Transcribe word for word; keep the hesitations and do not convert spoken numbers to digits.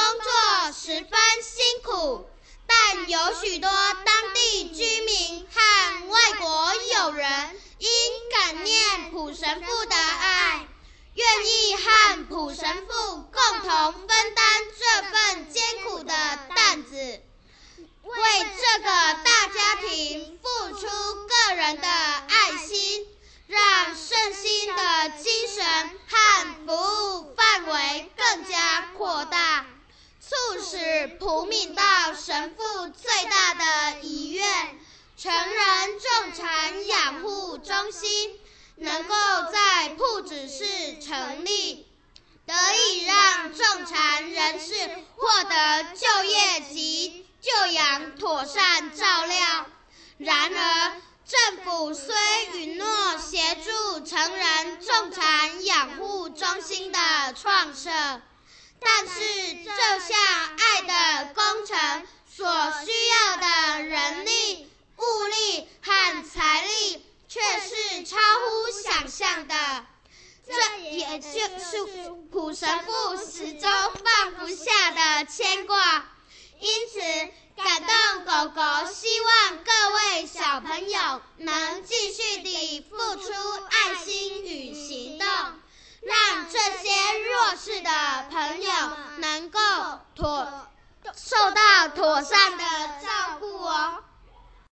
作十分辛苦，但有许多当地居民和外国友人因感念普神父的爱，愿意和普神父共同分担这份艰苦的担子，为这个大家庭付出个人的爱心，让圣心的精神和服务范围更加扩大，促使普敏道神父最大的遗愿成人重产养护中心能够在朴子市成立，得以让重残人士获得就业及就养妥善照料。然而，政府虽允诺协助成人重残养护中心的创设，但是这项爱的工程所需要的人力、物力和财力却是超乎想象的，这也就是普神父始终放不下的牵挂。因此，感动狗狗希望各位小朋友能继续地付出爱心与行动，让这些弱势的朋友能够妥受到妥善的照顾哦。